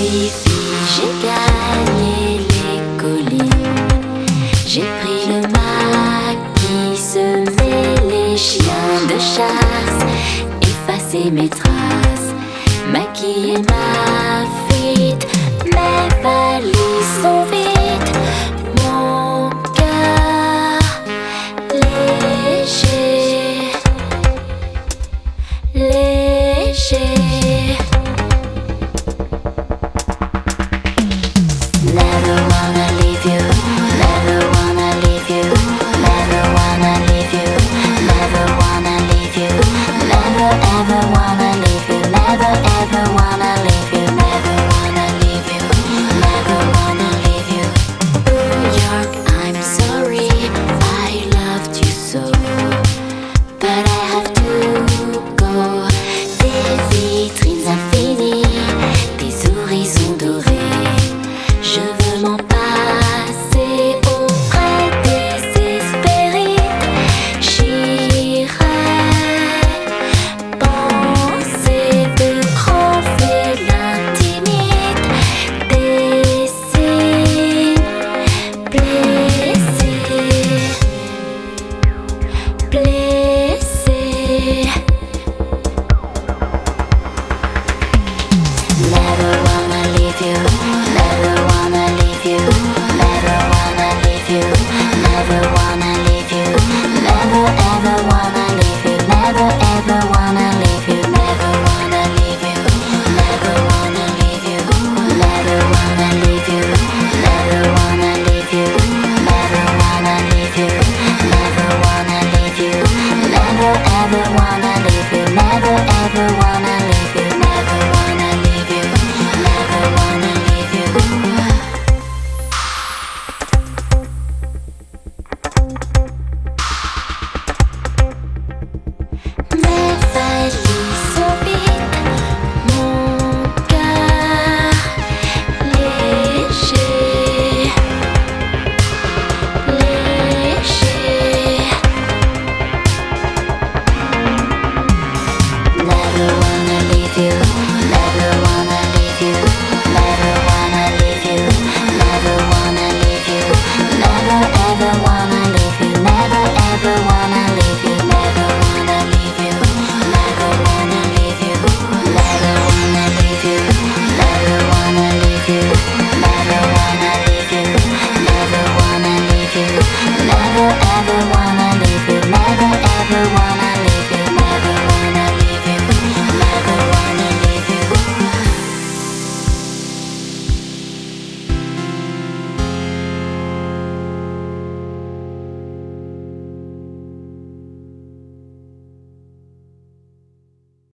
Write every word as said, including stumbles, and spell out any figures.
suis fille, j'ai gagné les collines. J'ai pris le maquis, semé les chiens de chasse, effacé mes traces, maquillé ma fuite. Mes valises sont vides, mon cœur léger, léger. Never wanna leave you, never wanna leave you, never wanna leave you, never wanna leave you, never ever wanna leave you, never ever wanna leave you.